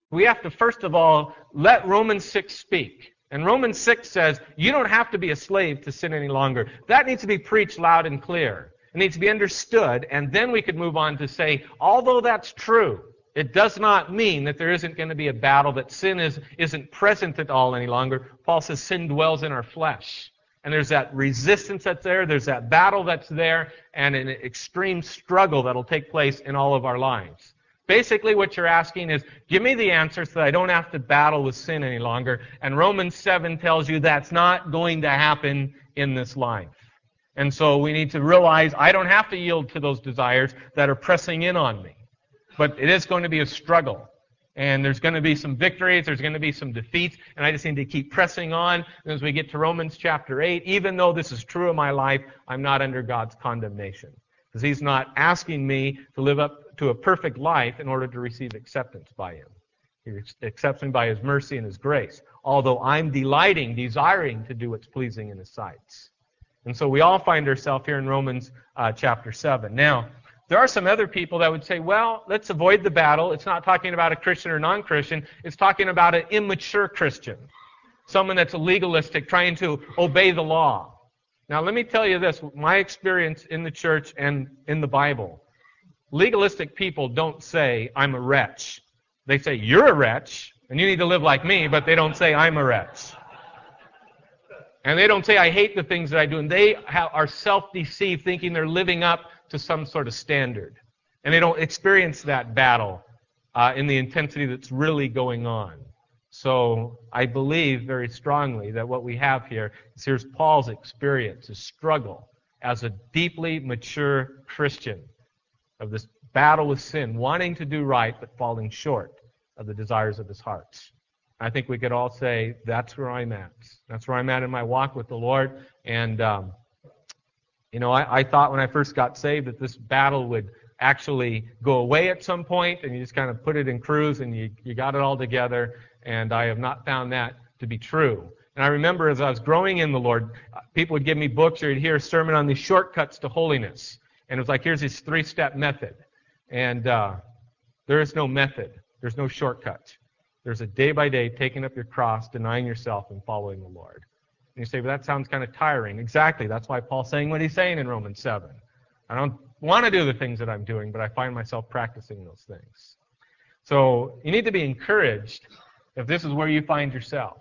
We have to, first of all, let Romans 6 speak. And Romans 6 says, you don't have to be a slave to sin any longer. That needs to be preached loud and clear. It needs to be understood, and then we could move on to say, although that's true, it does not mean that there isn't going to be a battle, that sin isn't present at all any longer. Paul says sin dwells in our flesh. And there's that resistance that's there, there's that battle that's there, and an extreme struggle that'll take place in all of our lives. Basically what you're asking is, give me the answer so that I don't have to battle with sin any longer. And Romans 7 tells you that's not going to happen in this life. And so we need to realize I don't have to yield to those desires that are pressing in on me. But it is going to be a struggle. And there's going to be some victories, there's going to be some defeats, and I just need to keep pressing on. And as we get to Romans chapter 8, even though this is true in my life, I'm not under God's condemnation. Because He's not asking me to live up to a perfect life in order to receive acceptance by Him. He accepts me by His mercy and His grace, although I'm desiring to do what's pleasing in His sight. And so we all find ourselves here in Romans chapter 7. Now, there are some other people that would say, well, let's avoid the battle. It's not talking about a Christian or non-Christian. It's talking about an immature Christian. Someone that's legalistic, trying to obey the law. Now, let me tell you this. My experience in the church and in the Bible, legalistic people don't say, I'm a wretch. They say, you're a wretch, and you need to live like me, but they don't say, I'm a wretch. And they don't say, I hate the things that I do. And they are self-deceived, thinking they're living up to some sort of standard. And they don't experience that battle in the intensity that's really going on. So I believe very strongly that what we have here is here's Paul's experience, his struggle as a deeply mature Christian of this battle with sin, wanting to do right but falling short of the desires of his heart. I think we could all say, that's where I'm at. That's where I'm at in my walk with the Lord. And I thought when I first got saved that this battle would actually go away at some point, and you just kind of put it in cruise and you got it all together, and I have not found that to be true. And I remember as I was growing in the Lord, people would give me books or you'd hear a sermon on these shortcuts to holiness. And it was like, here's this 3-step method. And there is no method. There's no shortcut. There's a day-by-day taking up your cross, denying yourself, and following the Lord. And you say, well, that sounds kind of tiring. Exactly. That's why Paul's saying what he's saying in Romans 7. I don't want to do the things that I'm doing, but I find myself practicing those things. So you need to be encouraged if this is where you find yourself.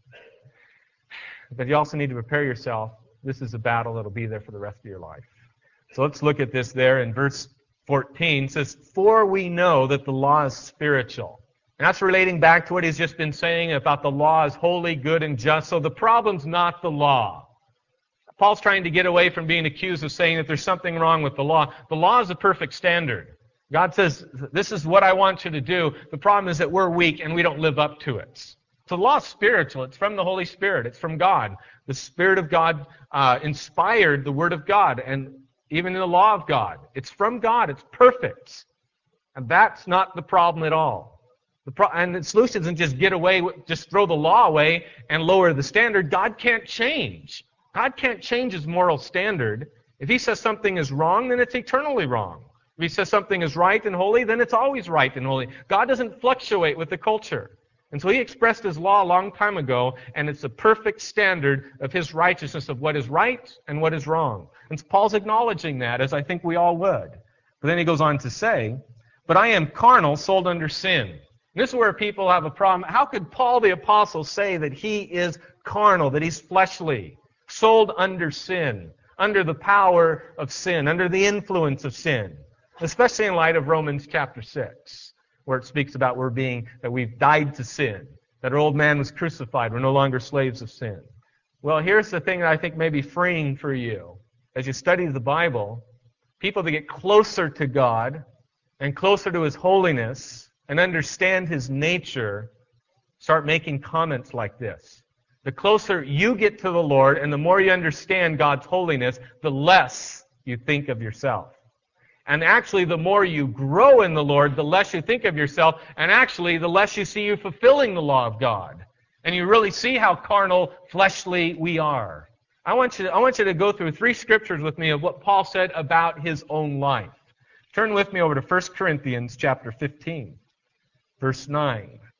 But you also need to prepare yourself. This is a battle that will be there for the rest of your life. So let's look at this there in verse 14. It says, for we know that the law is spiritual. And that's relating back to what he's just been saying about the law is holy, good, and just. So the problem's not the law. Paul's trying to get away from being accused of saying that there's something wrong with the law. The law is a perfect standard. God says, this is what I want you to do. The problem is that we're weak and we don't live up to it. So the law is spiritual. It's from the Holy Spirit. It's from God. The Spirit of God inspired the Word of God and even the law of God. It's from God. It's perfect. And that's not the problem at all. And the solution isn't just get away, just throw the law away and lower the standard. God can't change. God can't change His moral standard. If He says something is wrong, then it's eternally wrong. If He says something is right and holy, then it's always right and holy. God doesn't fluctuate with the culture. And so He expressed His law a long time ago, and it's a perfect standard of His righteousness of what is right and what is wrong. And so Paul's acknowledging that, as I think we all would. But then he goes on to say, but I am carnal, sold under sin. And this is where people have a problem. How could Paul the Apostle say that he is carnal, that he's fleshly, sold under sin, under the power of sin, under the influence of sin? Especially in light of Romans chapter 6, where it speaks about that we've died to sin, that our old man was crucified, we're no longer slaves of sin. Well, here's the thing that I think may be freeing for you. As you study the Bible, people that get closer to God and closer to His holiness and understand His nature start making comments like this. The closer you get to the Lord and the more you understand God's holiness, the less you think of yourself. And actually, the more you grow in the Lord, the less you think of yourself, and actually, the less you see you fulfilling the law of God. And you really see how carnal, fleshly we are. I want you to go through 3 scriptures with me of what Paul said about his own life. Turn with me over to 1 Corinthians chapter 15, verse 9.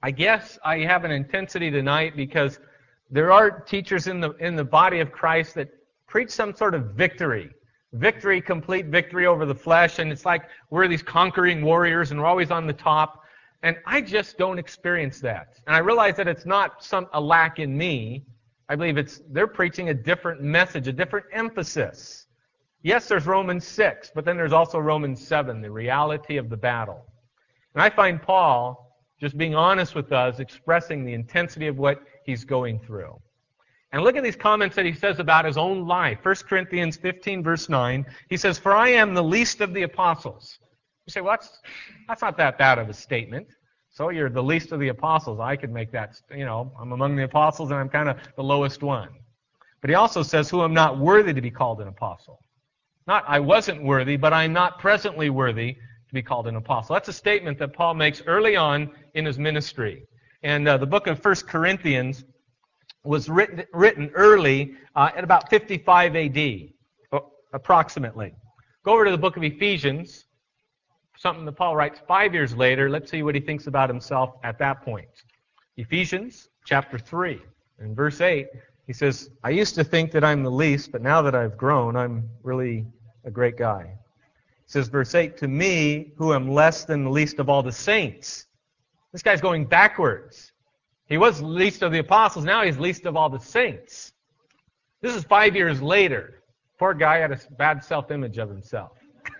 I guess I have an intensity tonight because there are teachers in the body of Christ that preach some sort of victory. Victory, complete victory over the flesh, and it's like we're these conquering warriors and we're always on the top. And I just don't experience that. And I realize that it's not a lack in me. I believe they're preaching a different message, a different emphasis. Yes, there's Romans 6, but then there's also Romans 7, the reality of the battle. And I find Paul, just being honest with us, expressing the intensity of what he's going through. And look at these comments that he says about his own life. 1 Corinthians 15, verse 9, he says, "For I am the least of the apostles." You say, well, that's not that bad of a statement. So you're the least of the apostles. I could make that, I'm among the apostles and I'm kind of the lowest one. But he also says, "Who am not worthy to be called an apostle." Not, I wasn't worthy, but I'm not presently worthy to be called an apostle. That's a statement that Paul makes early on in his ministry. And the book of 1 Corinthians was written early at about 55 A.D., approximately. Go over to the book of Ephesians, something that Paul writes 5 years later. Let's see what he thinks about himself at that point. Ephesians chapter 3, in verse 8, he says, "I used to think that I'm the least, but now that I've grown, I'm really a great guy." He says, verse 8, "To me, who am less than the least of all the saints." This guy's going backwards. He was least of the apostles, now he's least of all the saints. This is 5 years later. Poor guy had a bad self-image of himself.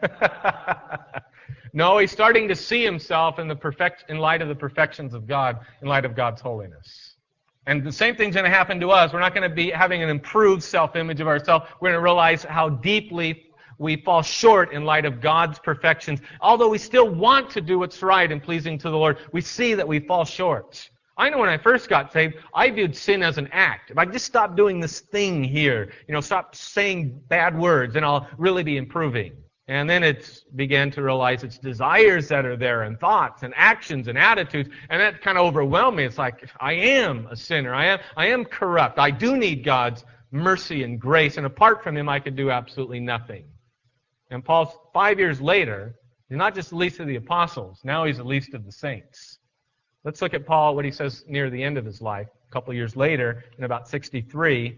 No, he's starting to see himself in light of the perfections of God, in light of God's holiness. And the same thing's going to happen to us. We're not going to be having an improved self-image of ourselves. We're going to realize how deeply we fall short in light of God's perfections. Although we still want to do what's right and pleasing to the Lord, we see that we fall short. I know when I first got saved, I viewed sin as an act. If I just stop doing this thing here, stop saying bad words, and I'll really be improving. And then it began to realize it's desires that are there, and thoughts, and actions, and attitudes, and that kind of overwhelmed me. It's like, I am a sinner. I am corrupt. I do need God's mercy and grace, and apart from Him, I could do absolutely nothing. And Paul, 5 years later, he's not just the least of the apostles. Now he's the least of the saints. Let's look at Paul, what he says near the end of his life, a couple of years later, in about 63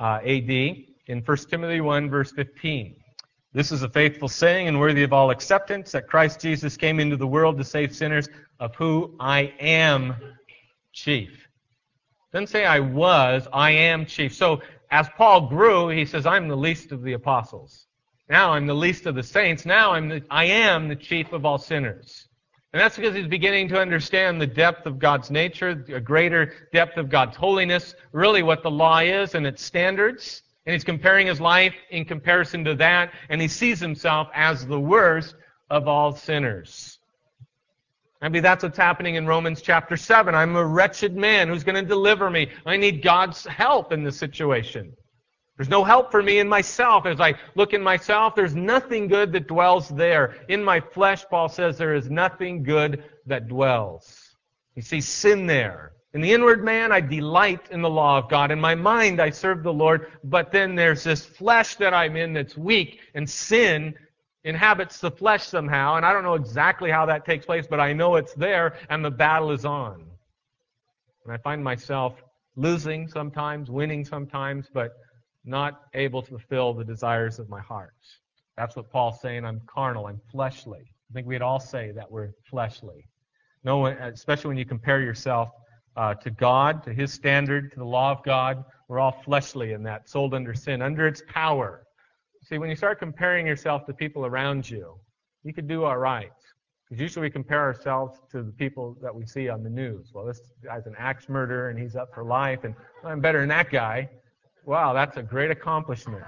A.D., in 1 Timothy 1, verse 15. "This is a faithful saying and worthy of all acceptance, that Christ Jesus came into the world to save sinners, of who I am chief." Doesn't say I was, I am chief. So as Paul grew, he says, I'm the least of the apostles. Now I'm the least of the saints. Now I am the chief of all sinners. And that's because he's beginning to understand the depth of God's nature, a greater depth of God's holiness, really what the law is and its standards. And he's comparing his life in comparison to that, and he sees himself as the worst of all sinners. Maybe that's what's happening in Romans chapter 7. I'm a wretched man. Who's going to deliver me? I need God's help in this situation. There's no help for me in myself. As I look in myself, there's nothing good that dwells there. In my flesh, Paul says, there is nothing good that dwells. You see sin there. In the inward man, I delight in the law of God. In my mind, I serve the Lord. But then there's this flesh that I'm in that's weak, and sin inhabits the flesh somehow. And I don't know exactly how that takes place, but I know it's there, and the battle is on. And I find myself losing sometimes, winning sometimes, but not able to fulfill the desires of my heart. That's what Paul's saying. I'm carnal. I'm fleshly. I think we'd all say that we're fleshly. No one, especially when you compare yourself to God, to His standard, to the law of God. We're all fleshly in that, sold under sin, under its power. See, when you start comparing yourself to people around you, you could do all right. Because usually we compare ourselves to the people that we see on the news. Well, this guy's an axe murderer and he's up for life, and I'm better than that guy. Wow, that's a great accomplishment.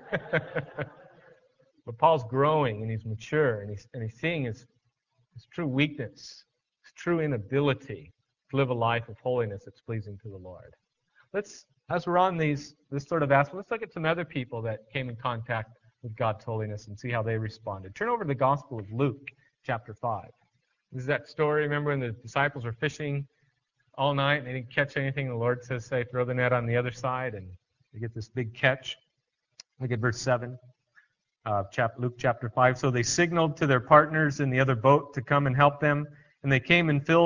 But Paul's growing and he's mature and he's seeing his true weakness, his true inability to live a life of holiness that's pleasing to the Lord. As we're on this sort of aspect, let's look at some other people that came in contact with God's holiness and see how they responded. Turn over to the Gospel of Luke, chapter 5. This is that story, remember, when the disciples were fishing all night and they didn't catch anything. The Lord says, say, throw the net on the other side, and they get this big catch. Look at verse 7, Luke chapter 5. "So they signaled to their partners in the other boat to come and help them, and they came and filled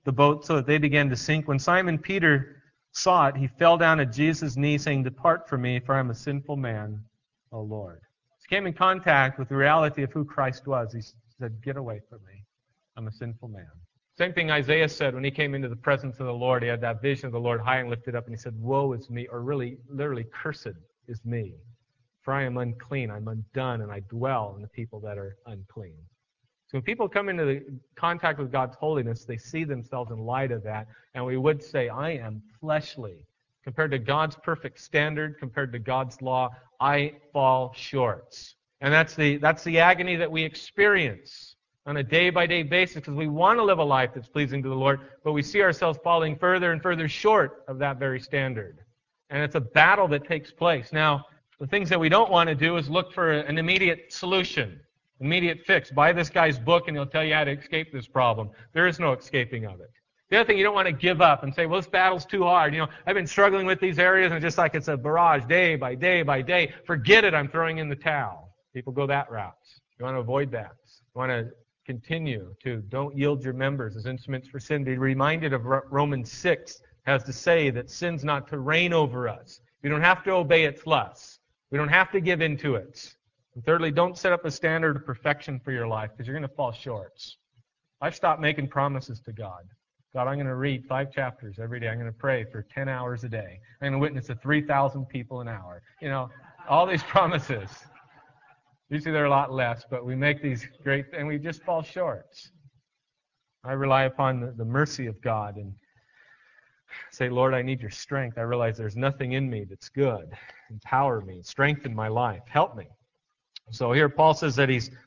the boat so that they began to sink. When Simon Peter saw it, he fell down at Jesus' knees, saying, "Depart from me, for I am a sinful man, O Lord." He came in contact with the reality of who Christ was. He said, "Get away from me. I'm a sinful man." Same thing Isaiah said when he came into the presence of the Lord. He had that vision of the Lord high and lifted up, and he said, "Woe is me," or really, literally, "Cursed is me. For I am unclean, I'm undone, and I dwell in the people that are unclean." So when people come into the contact with God's holiness, they see themselves in light of that. And we would say, I am fleshly. Compared to God's perfect standard, compared to God's law, I fall short. And that's the agony that we experience on a day-by-day basis, because we want to live a life that's pleasing to the Lord, but we see ourselves falling further and further short of that very standard. And it's a battle that takes place. Now, the things that we don't want to do is look for an immediate solution, immediate fix. Buy this guy's book and he'll tell you how to escape this problem. There is no escaping of it. The other thing, you don't want to give up and say, well, this battle's too hard. I've been struggling with these areas, and just like it's a barrage day by day by day, forget it, I'm throwing in the towel. People go that route. You want to avoid that. You want to continue to don't yield your members as instruments for sin. Be reminded of Romans 6 has to say that sin's not to reign over us. We don't have to obey its lusts. We don't have to give in to it. And thirdly, don't set up a standard of perfection for your life, because you're going to fall short. I've stopped making promises to God. God, I'm going to read 5 chapters every day. I'm going to pray for 10 hours a day. I'm going to witness to 3,000 people an hour. All these promises. Usually they're a lot less, but we make these great, and we just fall short. I rely upon the mercy of God and say, Lord, I need your strength. I realize there's nothing in me that's good. Empower me. Strengthen my life. Help me. So here Paul says that he's